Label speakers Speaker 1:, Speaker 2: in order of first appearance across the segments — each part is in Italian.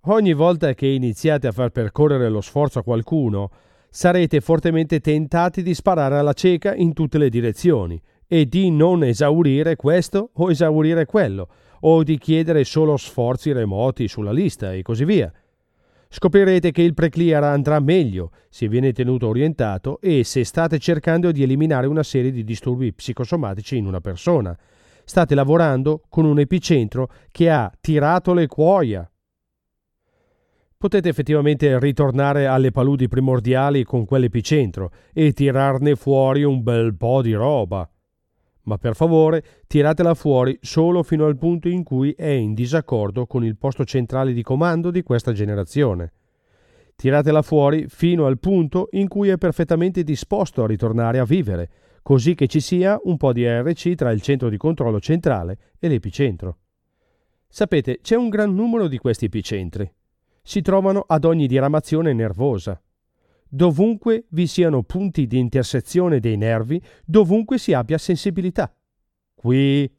Speaker 1: Ogni volta che iniziate a far percorrere lo sforzo a qualcuno, sarete fortemente tentati di sparare alla cieca in tutte le direzioni e di non esaurire questo o esaurire quello, o di chiedere solo sforzi remoti sulla lista e così via. Scoprirete che il pre-clear andrà meglio se viene tenuto orientato e se state cercando di eliminare una serie di disturbi psicosomatici in una persona. State lavorando con un epicentro che ha tirato le cuoia. Potete effettivamente ritornare alle paludi primordiali con quell'epicentro e tirarne fuori un bel po' di roba. Ma per favore, tiratela fuori solo fino al punto in cui è in disaccordo con il posto centrale di comando di questa generazione. Tiratela fuori fino al punto in cui è perfettamente disposto a ritornare a vivere, così che ci sia un po' di ARC tra il centro di controllo centrale e l'epicentro. Sapete, c'è un gran numero di questi epicentri. Si trovano ad ogni diramazione nervosa. Dovunque vi siano punti di intersezione dei nervi, dovunque si abbia sensibilità. Qui,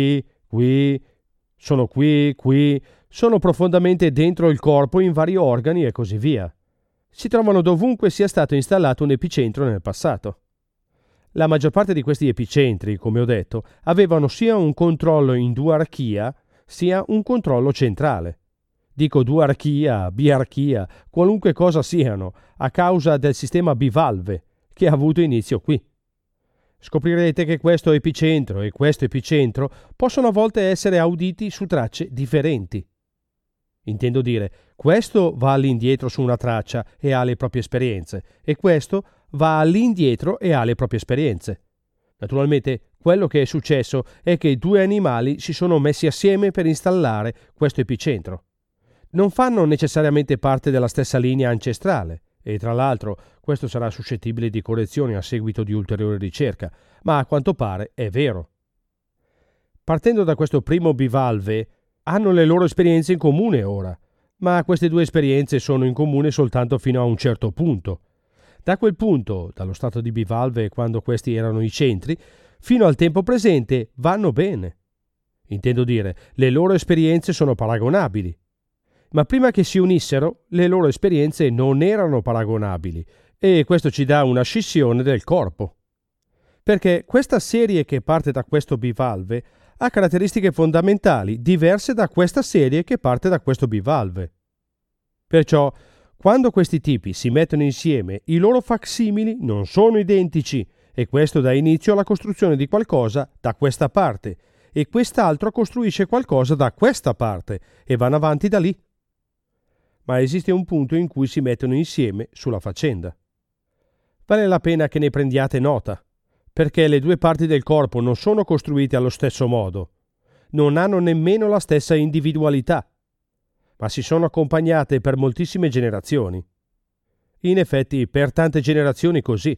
Speaker 1: sono profondamente dentro il corpo in vari organi e così via. Si trovano dovunque sia stato installato un epicentro nel passato. La maggior parte di questi epicentri, come ho detto, avevano sia un controllo in duarchia, sia un controllo centrale. Dico duarchia, biarchia, qualunque cosa siano, a causa del sistema bivalve, che ha avuto inizio qui. Scoprirete che questo epicentro e questo epicentro possono a volte essere auditi su tracce differenti. Intendo dire, questo va all'indietro su una traccia e ha le proprie esperienze, e questo va all'indietro e ha le proprie esperienze. Naturalmente, quello che è successo è che due animali si sono messi assieme per installare questo epicentro. Non fanno necessariamente parte della stessa linea ancestrale, e tra l'altro questo sarà suscettibile di correzioni a seguito di ulteriore ricerca, ma a quanto pare è vero. Partendo da questo primo bivalve, hanno le loro esperienze in comune ora, ma queste due esperienze sono in comune soltanto fino a un certo punto. Da quel punto, dallo stato di bivalve quando questi erano i centri, fino al tempo presente vanno bene. Intendo dire, le loro esperienze sono paragonabili. Ma prima che si unissero, le loro esperienze non erano paragonabili e questo ci dà una scissione del corpo. Perché questa serie che parte da questo bivalve ha caratteristiche fondamentali diverse da questa serie che parte da questo bivalve. Perciò, quando questi tipi si mettono insieme, i loro facsimili non sono identici e questo dà inizio alla costruzione di qualcosa da questa parte e quest'altro costruisce qualcosa da questa parte e vanno avanti da lì. Ma esiste un punto in cui si mettono insieme sulla faccenda. Vale la pena che ne prendiate nota, perché le due parti del corpo non sono costruite allo stesso modo, non hanno nemmeno la stessa individualità, ma si sono accompagnate per moltissime generazioni. In effetti, per tante generazioni così.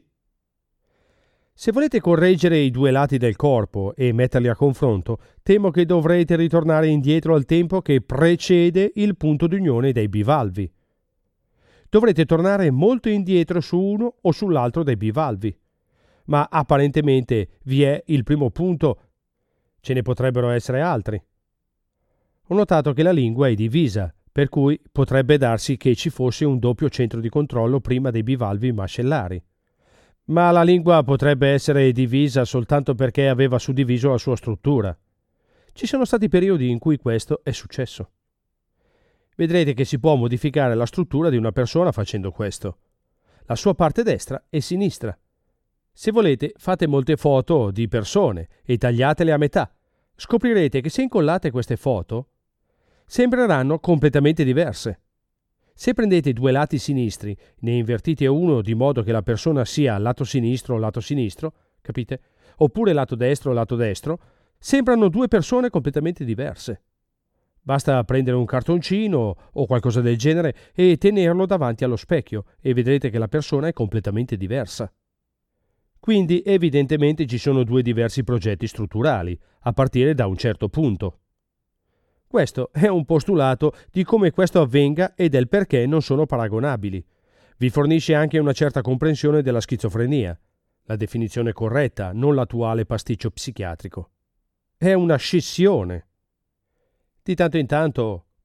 Speaker 1: Se volete correggere i due lati del corpo e metterli a confronto, temo che dovrete ritornare indietro al tempo che precede il punto di unione dei bivalvi. Dovrete tornare molto indietro su uno o sull'altro dei bivalvi. Ma apparentemente vi è il primo punto. Ce ne potrebbero essere altri. Ho notato che la lingua è divisa, per cui potrebbe darsi che ci fosse un doppio centro di controllo prima dei bivalvi mascellari. Ma la lingua potrebbe essere divisa soltanto perché aveva suddiviso la sua struttura. Ci sono stati periodi in cui questo è successo. Vedrete che si può modificare la struttura di una persona facendo questo. La sua parte destra e sinistra. Se volete, fate molte foto di persone e tagliatele a metà. Scoprirete che se incollate queste foto, sembreranno completamente diverse. Se prendete due lati sinistri, ne invertite uno di modo che la persona sia lato sinistro, capite? Oppure lato destro, sembrano due persone completamente diverse. Basta prendere un cartoncino o qualcosa del genere e tenerlo davanti allo specchio e vedrete che la persona è completamente diversa. Quindi evidentemente ci sono due diversi progetti strutturali, a partire da un certo punto. Questo è un postulato di come questo avvenga e del perché non sono paragonabili. Vi fornisce anche una certa comprensione della schizofrenia, la definizione corretta, non l'attuale pasticcio psichiatrico. È una scissione. Di tanto in tanto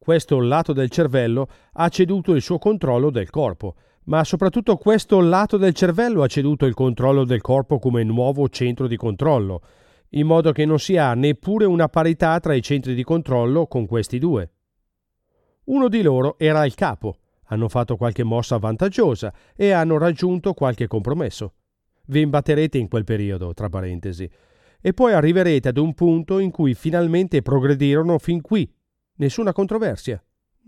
Speaker 1: questo lato del cervello ha ceduto il suo controllo del corpo, ma soprattutto questo lato del cervello ha ceduto il controllo del corpo come nuovo centro di controllo, in modo che non si ha neppure una parità tra i centri di controllo con questi due. Uno di loro era il capo, hanno fatto qualche mossa vantaggiosa e hanno raggiunto qualche compromesso. Vi imbatterete in quel periodo, tra parentesi, e poi arriverete ad un punto in cui finalmente progredirono fin qui. Nessuna controversia.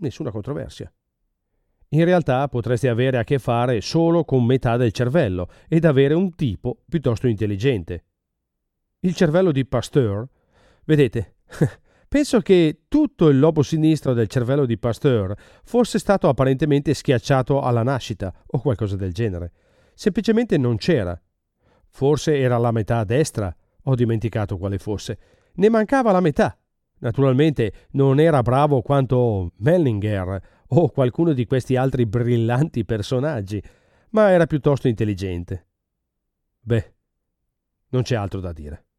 Speaker 1: In realtà potreste avere a che fare solo con metà del cervello ed avere un tipo piuttosto intelligente. Il cervello di Pasteur, vedete, penso che tutto il lobo sinistro del cervello di Pasteur fosse stato apparentemente schiacciato alla nascita o qualcosa del genere. Semplicemente non c'era. Forse era la metà destra, ho dimenticato quale fosse. Ne mancava la metà. Naturalmente non era bravo quanto Mellinger o qualcuno di questi altri brillanti personaggi, ma era piuttosto intelligente. Beh, non c'è altro da dire.